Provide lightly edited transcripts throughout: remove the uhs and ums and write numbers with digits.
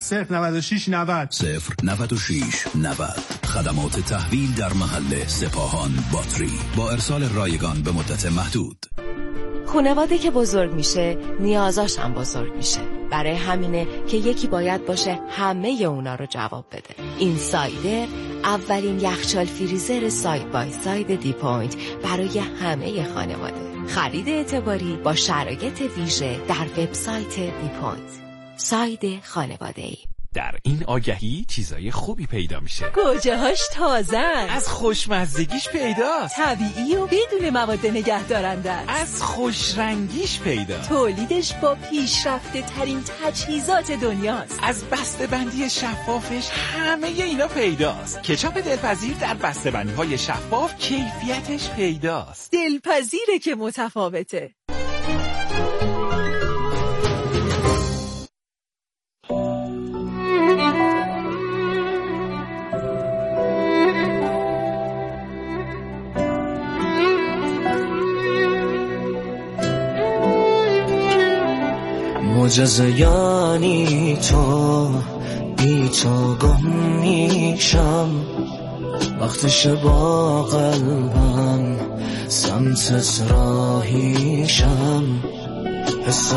096 90 096 90. خدمات تحویل در محل سپاهان باتری با ارسال رایگان به مدت محدود. خانواده که بزرگ میشه نیازاش هم بزرگ میشه. برای همینه که یکی باید باشه همه اونا رو جواب بده. این سایدر اولین یخچال فریزر ساید بای ساید دیپوینت برای همه خانواده. خرید اعتباری با شرایط ویژه در وبسایت دیپوینت. ساید خانواده‌ای. در این آگهی چیزای خوبی پیدا میشه. گوجه‌هاش تازه‌ن. از خوشمزگیش پیداست. طبیعی و بدون مواد نگهدارنده است. از خوشرنگیش پیدا. تولیدش با پیشرفته ترین تجهیزات دنیاست. از بسته‌بندی شفافش همه اینا پیداست. کچاپ دلپذیر در بسته‌بندی‌های شفاف کیفیتش پیداست. دلپذیره که متفاوته. معجزه یعنی تو بی تو گم میشم وقتش با قلبم سمتت راهیشم حس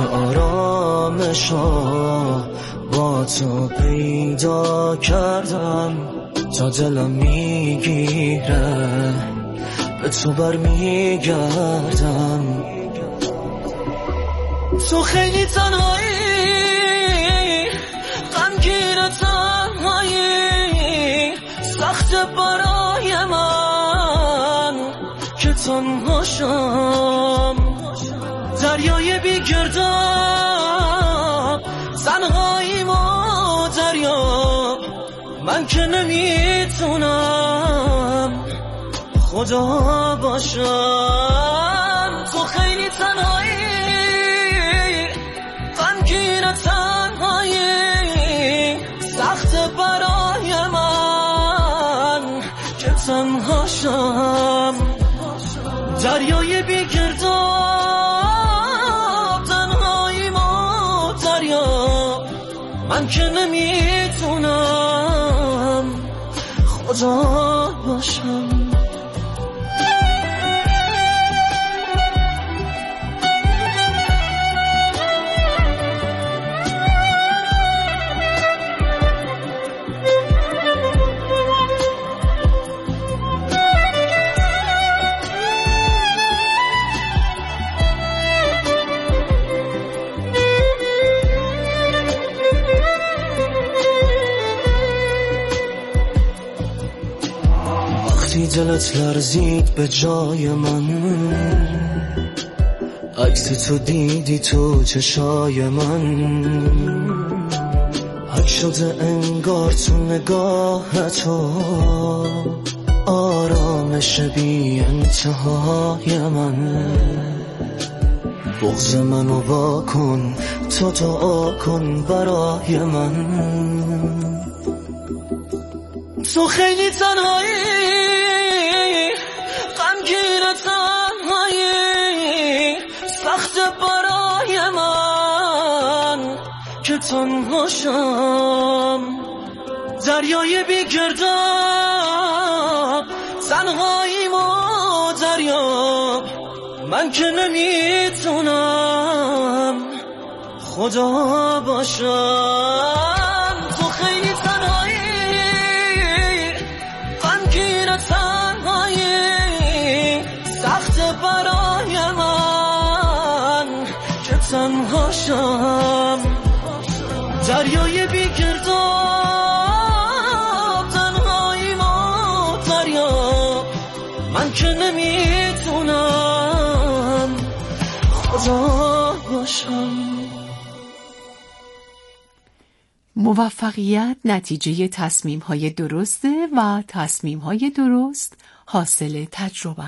آرامشو با تو پیدا کردم تا دلم میگیره به تو برمیگردم تو خیلی تنهایی غمگین تنهایی سخت برای من که تنهاشم دریای بی گرداب تنهایی ما دریا من که نمیتونم خدا باشم تو خیلی تنهایی تنهایی سخت برای من که تنهاشم دریای بی گرداب تنهایی ما دریا من که نمیتونم خدا باشم دلت لرزید به جای من عکس تو دیدی تو چشای من حک شده انگار تو نگاه تو آرامش بی انتهای من بغض منو واکن تو دعا کن برای من تو خیلی تنهایی غمگین تنهایی سخت برای من که تنهاشم دریای بی گرداب تنهایی ما دریا من که نمیتونم خدا باشم تو خیلی تنهایی غمگین تنهایی سخت برای من که تنهاشم دریای بی گرداب تنهایی ما دریا من که نمیتونم خدا باشم موفقیت نتیجه تصمیم‌های درسته و تصمیم‌های درست حاصل تجربه.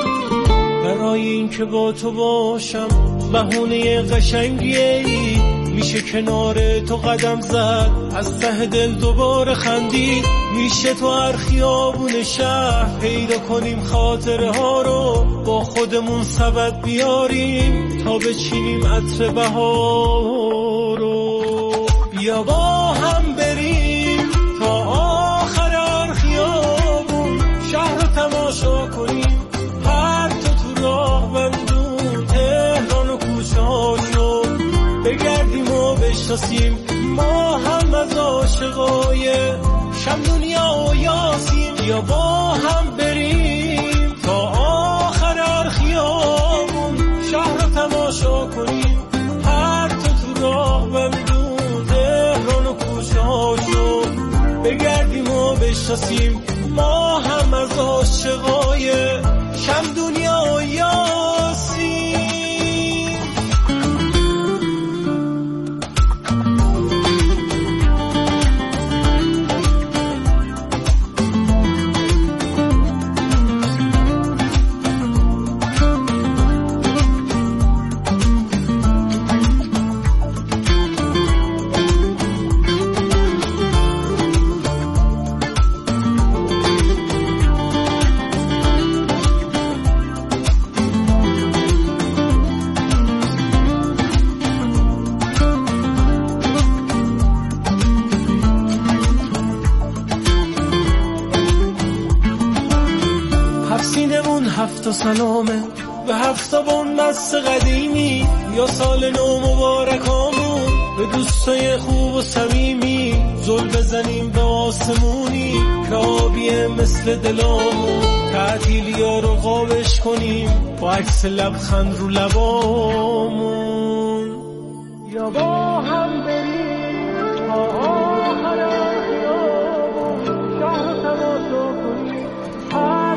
برای این که با تو باشم بهونه قشنگی میشه کنار تو قدم زد، از ته دل دوباره خندید. میشه تو هر خیابون شهر پیدا کنیم خاطره ها رو، با خودمون سبد بیاریم تا بچینیم عطر بهار رو. بیا با هم بریم تا آخر هر خیابون، شهر رو تماشا کنیم، هر تو راه بندون، تهران و کوچه هاشو بگردیم و بشناسیم. ما هم از عاشقای شمدونیا و یاسیم. بیا با هم بریم تا آخر هر خیابون، شهر رو تماشا کنیم، هر تو راه بندون، تهران و کوچه هاشو بگردیم و بشناسیم. ما هم از عاشقای شمدونیا و یاسیم. هفت سلامه به هفتابون مست قدیمی، یا سال نو مبارکامون به دوستای خوب و صمیمی. زل بزنیم به آسمونی که آبیه مثل دلامون، تعطیلیا رو قابش کنیم با عکس لبخند رو لبامون. یا با هم بریم تا آخر خیابون، شهر تماشا کنیم، هر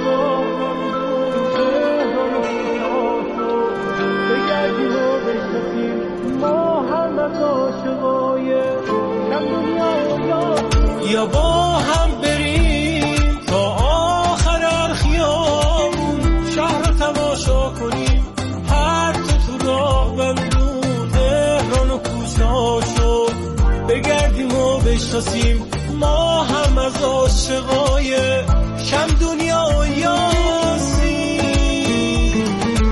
یا با هم بریم تا آخر هر خیابون، شهر رو تماشا کنیم، هر تو راه بندون، تهران و کوچه هاشو بگردیم و بشناسیم. ما هم از عاشقای شمدونیا و یاسیم.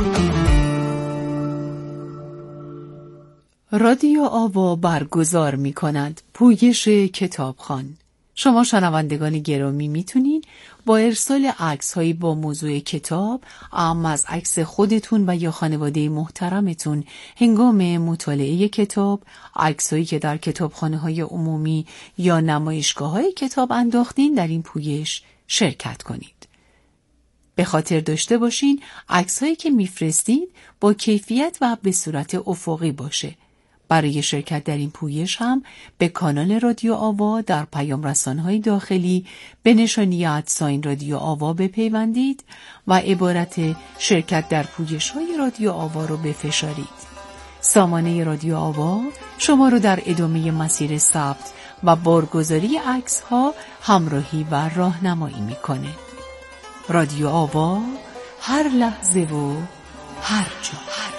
رادیو آوا برگزار می کند پویش کتابخوان. شما شنوندگان گرامی میتونین با ارسال عکس‌هایی با موضوع کتاب، اما از عکس خودتون و یا خانواده محترمتون هنگام مطالعه کتاب، عکس‌هایی که در کتابخانه‌های عمومی یا نمایشگاه‌های کتاب انداختین در این پویش شرکت کنید. به خاطر داشته باشین عکس‌هایی که میفرستید با کیفیت و به صورت افقی باشه. برای شرکت در این پویش هم به کانال رادیو آوا در پیام رسانه‌های داخلی به نشانی @ رادیو آوا بپیوندید و عبارت شرکت در پویش‌های رادیو آوا رو بفشارید. سامانه رادیو آوا شما رو در ادامه مسیر ثبت و بارگذاری عکس‌ها همراهی و راهنمایی می‌کنه. رادیو آوا، هر لحظه و هر جا.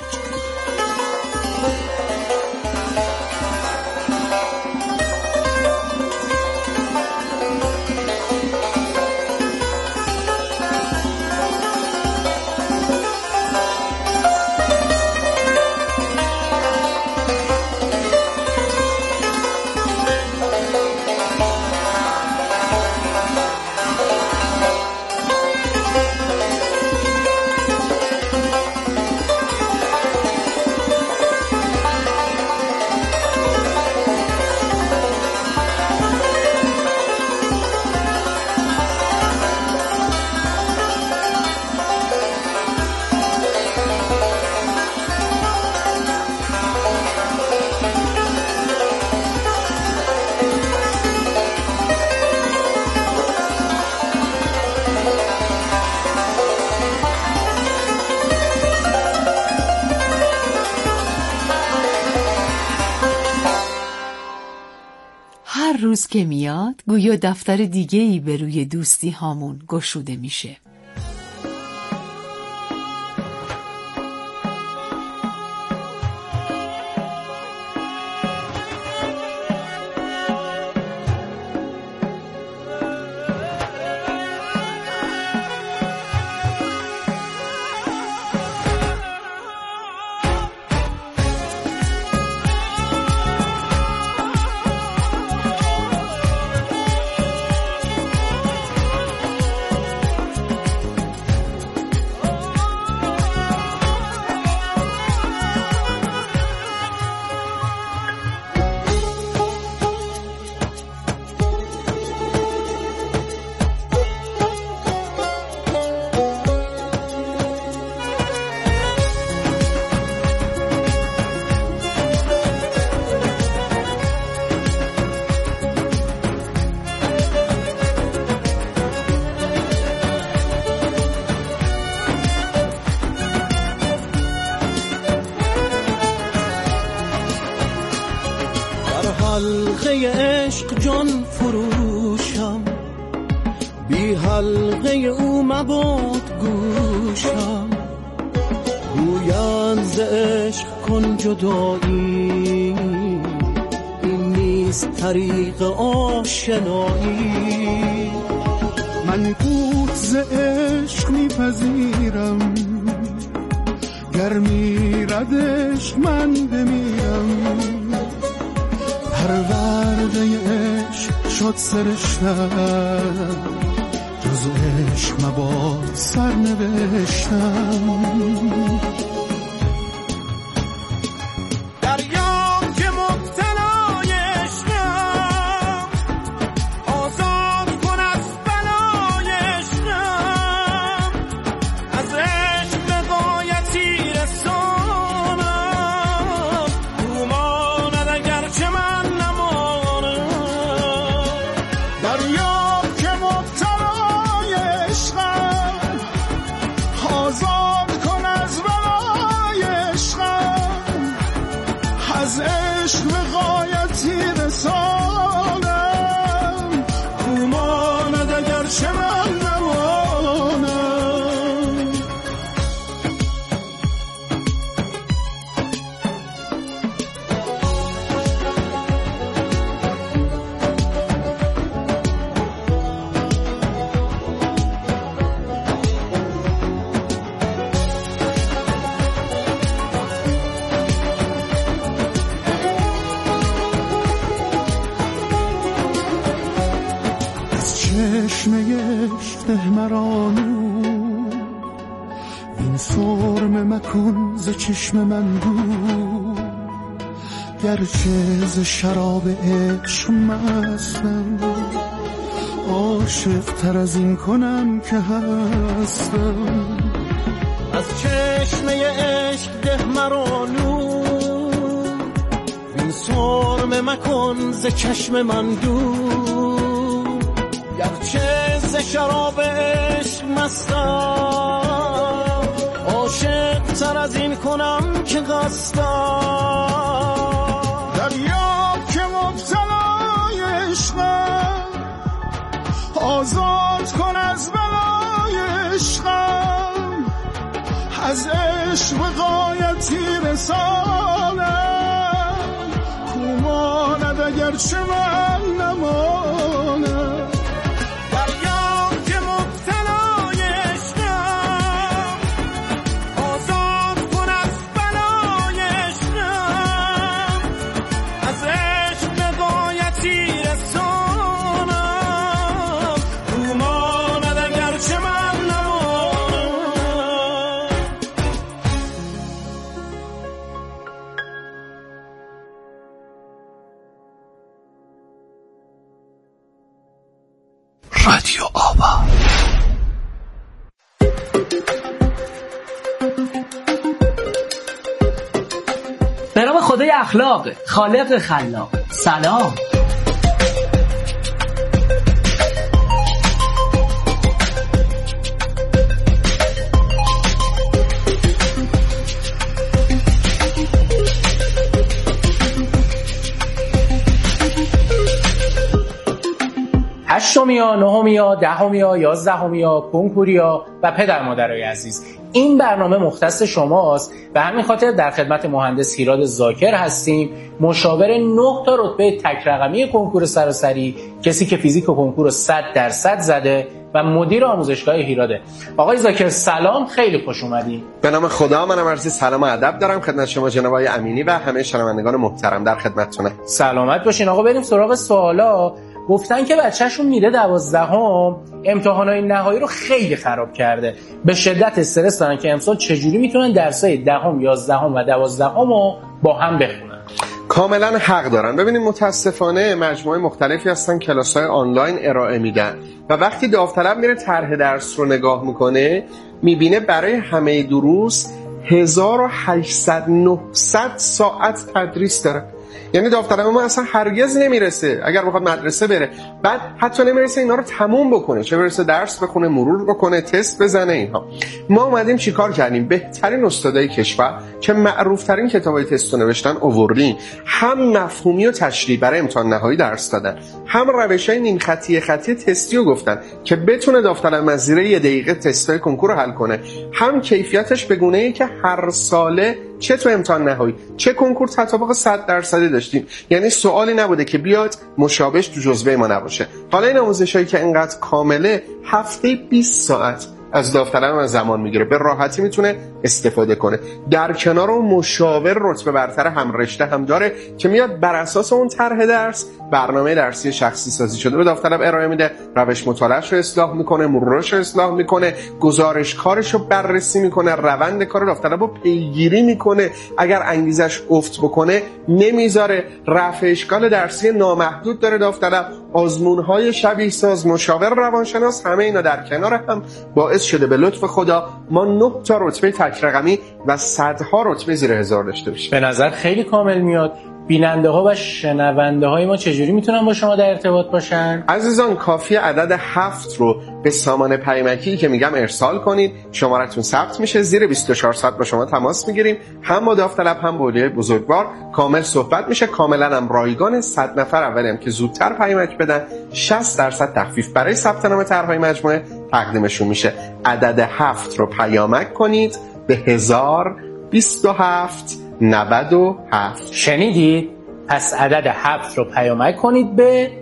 هر روز که میاد گویا دفتر دیگه‌ای به روی دوستی هامون گشوده میشه. بی حلقه او مباد گوشم، گویند ز عشق کن جدایی، این نیست طریق آشنایی. من قوت ز عشق میپذیرم، گر میرد عشق من بمیرم. پرورده عشق شد سرشتم، جز عشق مباد سر نوشتم. این سرمه مکن ز چشم من دور، گرچه ز شراب عشق مستم، عاشق تر از این کنم که هستم. از چشمه عشق ده مرا نور، این سرمه مکن ز چشم من دور، گرچه ز شراب عشق مستم، عاشق تر از این کنم که قصدم. دریا که مبتلای عشقم، آزاد کن از بلای عشقم، از عشق به غایتی رسانم، کوماند اگرچه من نمانم. رادیو آوا. به نام خدای اخلاق، خالق خلاق. سلام. هشتمیا، نهمیا، دهمیا، یازدهمیا، کنکوریا و پدر مادرای عزیز، این برنامه مختص شماست. به همین خاطر در خدمت مهندس هیراد زاکر هستیم، مشاور 9 تا رتبه تک رقمی کنکور سراسری، کسی که فیزیک و کنکور رو 100% زده و مدیر آموزشگاه هیراده. آقای زاکر سلام، خیلی خوش اومدین. به نام خدا، منم عرض سلام و ادب دارم خدمت شما جناب آقای امینی و همه شنوندگان محترم، در خدمتتونم. سلامت باشین. آقا بریم سراغ سوالا. گفتن که بچه‌شون میره 12ام، امتحانات نهایی رو خیلی خراب کرده، به شدت استرس دارن که امسال چجوری میتونن درسای 10ام، 11ام و 12ام رو با هم بخونن. کاملا حق دارن. ببینید متاسفانه مجموعه مختلفی هستن کلاس‌های آنلاین ارائه میدن و وقتی داوطلب میره طرح درس رو نگاه میکنه میبینه برای همه دروس 1800-900 ساعت تدریس داره. یعنی داوطلب ما اصلا هرگز نمیرسه اگر بخواد مدرسه بره، بعد حتی نمیرسه اینا رو تموم بکنه، چه برسه درس بخونه، مرور بکنه، تست بزنه. اینها ما اومدیم چیکار کردیم؟ بهترین استادای کشور که معروف ترین کتابای تست نوشتن آوردیم، هم مفهومی و تشریحی برای امتحان نهایی درس دادن، هم روش‌های نیم خطی تستی رو گفتن که بتونه داوطلب از زیر 1 دقیقه تستای کنکور رو حل کنه، هم کیفیتش به گونه‌ای که هر ساله چه تو امتحان نهایی چه کنکور تطابق 100% داشتیم. یعنی سوالی نبوده که بیاد مشابهش تو جزوه ما نباشه. حالا این آموزشایی که اینقدر کامله، هفته 20 ساعت از داوطلب از زمان میگیره، به راحتی میتونه استفاده کنه. در کنار اون مشاور رتبه برتر هم رشته هم داره که میاد بر اساس اون طرح درس برنامه درسی شخصی سازی شده به داوطلب ارائه میده، روش مطالعه‌اش رو اصلاح میکنه، مرورش رو اصلاح میکنه، گزارش کارش رو بررسی میکنه، روند کار داوطلب رو پیگیری میکنه، اگر انگیزش افت بکنه نمیذاره، رفع اشکال درسی نامحدود داره داوطلب، آزمون‌های شبیه ساز، مشاور روانشناس، همه اینا در کنار هم باعث شده به لطف خدا ما 9 تا رتبه تک رقمی و صدها رتبه زیر 1000 داشته باشیم. به نظر خیلی کامل میاد. بیننده ها و شنونده های ما چجوری میتونن با شما در ارتباط باشن؟ عزیزان کافی عدد 7 رو به سامان پیامکی که میگم ارسال کنید، شمارتون ثبت میشه، زیر 24 ساعت با شما تماس میگیریم، هم با داوطلب هم با اولیای بزرگوار کامل صحبت میشه، کاملا هم رایگان. 100 نفر اولی هم که زودتر پیامک بدن 60% تخفیف برای ثبت نام طرح‌های مجموعه تقدیمشون میشه. عدد 7 رو پیامک کنید به 1027 97. شنیدید؟ پس عدد 7 رو پیامک کنید به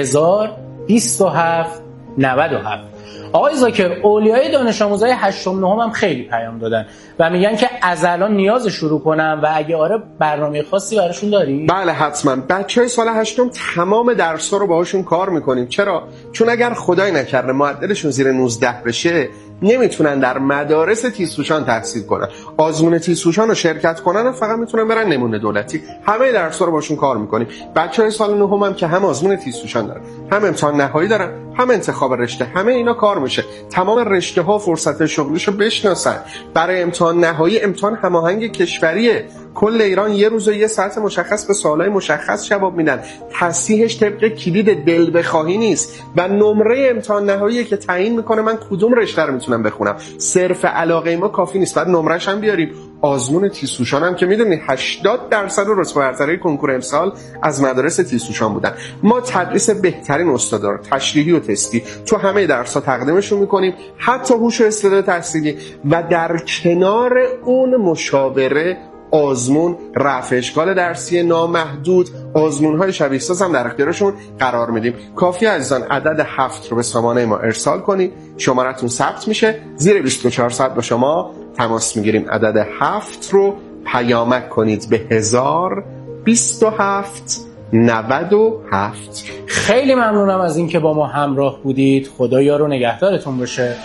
1027 97. آقای زاکر، اولیای دانش آموزای 8 و 9 هم خیلی پیام دادن و میگن که از الان نیاز شروع کنم و اگه آره برنامه خاصی براشون داری؟ بله حتما. بچهای سال 8 تمام درس‌ها رو باهاشون کار میکنیم. چرا؟ چون اگر خدای نکرده معدلشون زیر 19 بشه نمیتونن در مدارس تیزهوشان تحصیل کنن. آزمون تیزهوشان رو شرکت کنن فقط میتونن برن نمونه دولتی. همه درس‌ها رو باشون کار میکنیم. بچهای سال 9 هم که هم آزمون تیزهوشان دارن، هم امتحان نهایی دارن، هم انتخاب رشته، همه اینا کار میشه. تمام رشته‌ها فرصت شغلیشو بشناسن. برای امتحان نهایی امتحان هماهنگ کشوریه. کل ایران یه روز و یه ساعت مشخص به سوالای مشخص جواب میدن. تصحیحش طبق کلید دل بخواهی نیست و نمره امتحان نهایی که تعیین میکنه من کدوم رشته رو میتونم بخونم. صرف علاقه ما کافی نیست، بعد نمرهش هم بیاریم. آزمون تیزهوشان هم که میدونید 80% رتبه برتری کنکور امسال از مدارس تیزهوشان بودن. ما تدریس بهترین استادا رو تشریحی و تستی تو همه درس‌ها تقدیمشون میکنیم، حتی هوش و استعداد تحصیلی، و در کنار اون مشاوره، آزمون، رفع اشکال درسی نامحدود، آزمون‌های شبیه ساز هم در اختیارشون قرار میدیم. کافی عزیزان عدد 7 رو به سامانه ما ارسال کنید، شمارتون ثبت میشه، زیر 24 ساعت با شما تماس میگیریم. عدد 7 رو پیامک کنید به 1027 97. خیلی ممنونم از اینکه با ما همراه بودید. خدا یار و نگهدارتون باشه.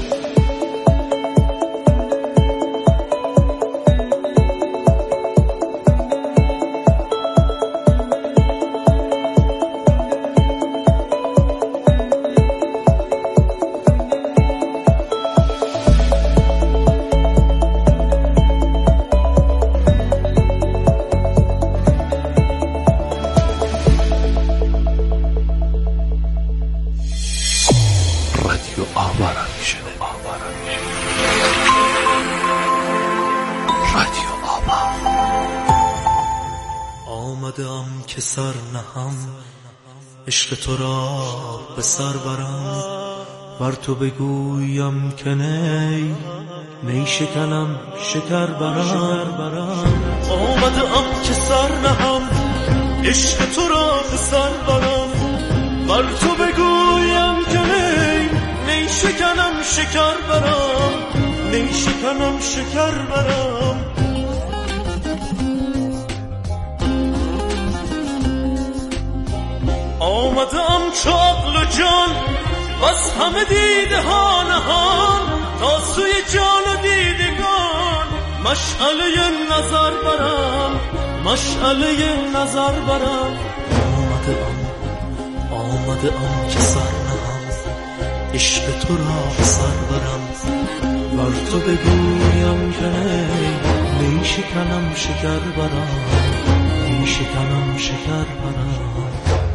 آمدم که سر نهم، عشق تو را به سر برم، بر تو بگویم که نی شکنم شکر برم. آمدم که سر نهم، عشق تو را به سر برم، بر تو بگویم که نی شکنم شکر برم، نی شکنم شکر برم. آمدم چو عقل و جان بس همه دیده ها نهان، تا سوی جان و دیدگان مشعله نظر برم، مشعله نظر برم. آمدم که سر نهم، عشق تو را به سر برم، بر تو بگویم که نی شکنم شکر برم، نی نیشکنم شکر برم.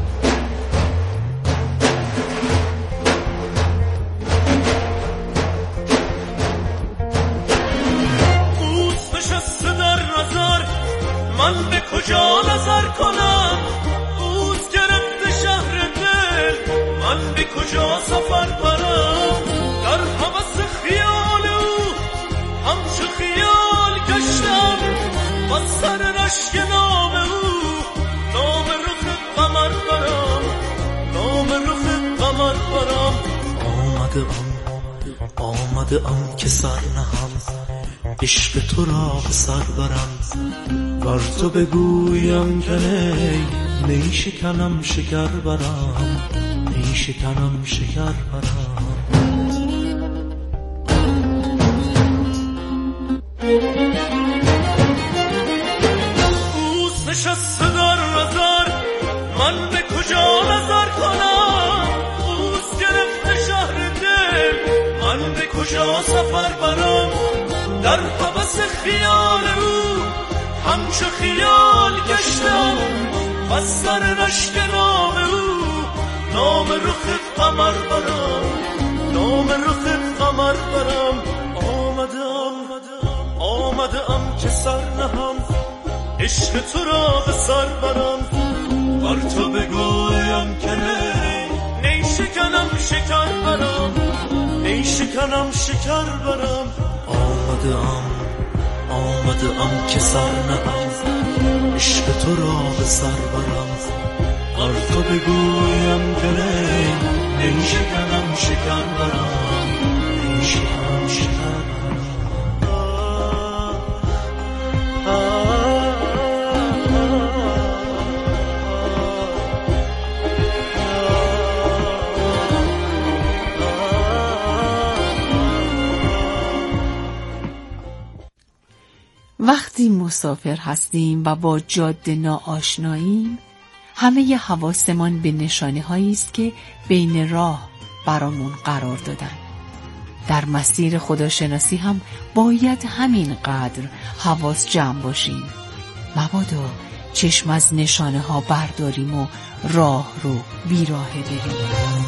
اوست نشسته در نظر من به کجا نظر کنم، اوست گرفته شهر دل من به کجا سفر برم. در هوس خیال او همچو خیال گشتم، با سر رشک نام او نام رخ قمر برم، نام رخ قمر برم. آمده ام که سر نهم، عشق تو را به سر برم. بر تو بگویم که نی شکنم شکر برم، نی شکنم شکر برم. اوست نشسته در نظر من به کجا نظر کنم، اوست گرفته شهر دل من به کجا سفر برم. در هوس خیال او همچو خیال گشتم، و سر رشک نام او نام رخ قمر برم، نام رخ قمر برم. آمده ام که سر نهم، عشق تو را به سر برم. بر تو بگویم که نی شکنم شکر برم، نی شکنم شکر برم. آمده ام که سر نهم، عشق تو را به سر برم. بر تو بگویم که نی شکنم شکر برم، نی شکنم شکر برم. وقتی مسافر هستیم و با جاده ناآشناییم، همه حواسمان به نشانه هایی است که بین راه برامون قرار دادن. در مسیر خداشناسی هم باید همین قدر حواس جمع باشیم، مبادا چشم از نشانه ها برداریم و راه رو بیراهه بریم.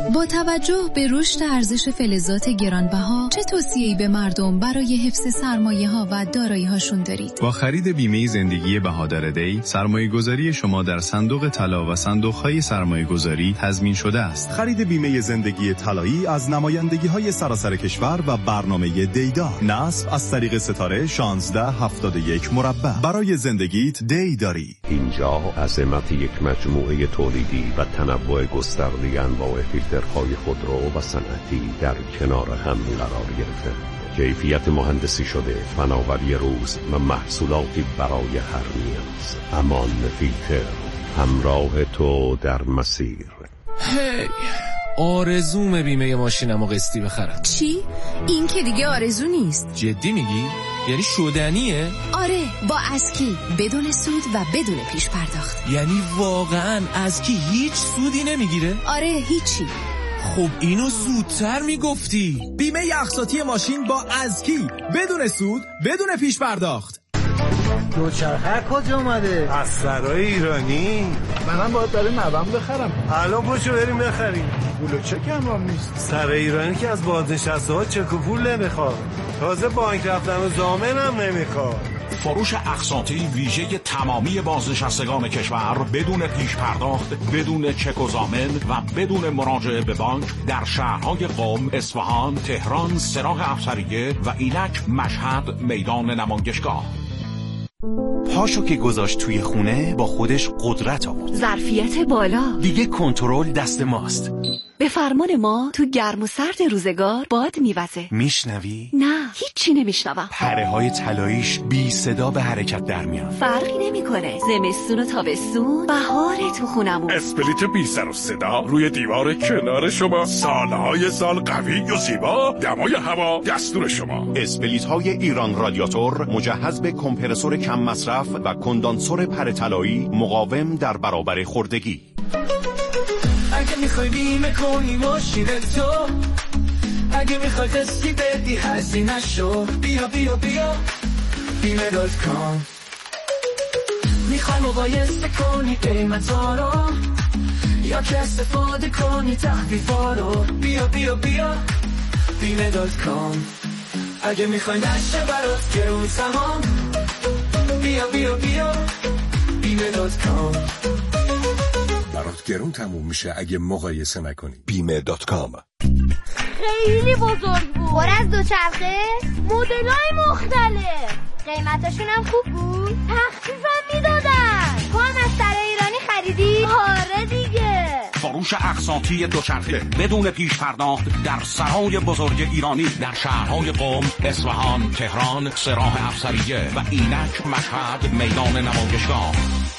با توجه به رشد ارزش فلزات گرانبها چه توصیه‌ای به مردم برای حفظ سرمایه‌ها و دارایی‌هاشون دارید؟ با خرید بیمه زندگی بهادر دی، سرمایه‌گذاری شما در صندوق طلا و صندوق‌های سرمایه‌گذاری تضمین شده است. خرید بیمه زندگی طلایی از نمایندگی‌های سراسر کشور و برنامه دیدار. نصب از طریق ستاره 1671 مربع. برای زندگیت دی داری. اینجا عظمت یک مجموعه تولیدی و تنوع گسترده انواع فیلترهای خودرو و صنعتی در کنار هم قرار گرفته. کیفیت مهندسی شده، فناوری روز و محصولاتی برای هر نیاز. امان فیلتر، همراه تو در مسیر. هی آرزوم بیمه ماشینمو قسطی بخرم. چی؟ این که دیگه آرزو نیست. جدی میگی؟ یعنی شدنیه؟ آره، با اسکی، بدون سود و بدون پیش پرداخت. یعنی واقعا اسکی هیچ سودی نمیگیره؟ آره، هیچی. خب اینو زودتر میگفتی. بیمه اقساطی ماشین با اسکی، بدون سود، بدون پیش پرداخت. دوچرخه کجا اومده؟ از سرای ایرانی. منم باید برای نوام بخرم. الان پاشو بریم بخریم. پول و چک هم نیست. سرای ایرانی که از بازنشسته ها چک و پول نمیخواد. تازه بانک رفتن و ضامن هم نمیخواد. فروش اقساطی ویژه تمامی بازنشستگان کشور بدون پیش پرداخت، بدون چک و ضامن و بدون مراجعه به بانک در شهرهای قم، اصفهان، تهران، سراغ افسریه و اینک مشهد میدان نمایشگاه. پاشو که گذاشت توی خونه با خودش قدرت آورد. ظرفیت بالا. دیگه کنترل دست ماست. به فرمان ما تو گرم و سرد روزگار باد میوزه. میشنوی؟ نه، هیچی نمیشنوم. پره‌های طلاییش بی صدا به حرکت در میان. فرقی نمیکنه. زمستون و تابستون، بهار تو خونمون. اسپلیت بی سر و صدا روی دیوار کنار شما، سالهای سال قوی و زیبا، دمای هوا دستور شما. اسپلیت‌های ایران رادیاتور مجهز به کمپرسور کم مصرف و کندانسور پر طلایی مقاوم در برابر خوردگی. اگه میخوای بیمه کنی ماشین تو، اگه میخوای قسطی بدی هزینه شو، بیا بیا بیا بیمه.com. میخوای مقایسه کنی قیمتا رو، یا که استفاده کنی تخفیفا رو، بیا بیا بیا بیمه.com. اگه میخوای نشه برات گرون تمام، بیا بیا بیا بیمه.com. برات گرون تموم میشه اگه مقایسه نکنی. بیمه.com. خیلی بزرگ بود. پر از دوچرخه، مدل‌های مختلف، قیمتاشون هم خوب بود. تخفیفم میدادن. تو هم از سرای ایرانی خریدی؟ آره دیگه. فروش اقساطی دوچرخه بدون پیش پرداخت در سرای بزرگ ایرانی در شهرهای قم، اصفهان، تهران، سراغ افسریه و اینک مشهد میدان نمایشگاه.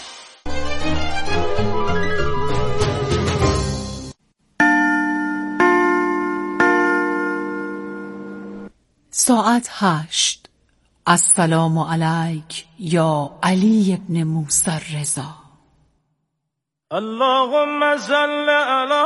ساعت 8. السلام علیک یا علی ابن موسی الرضا. اللهم صل علی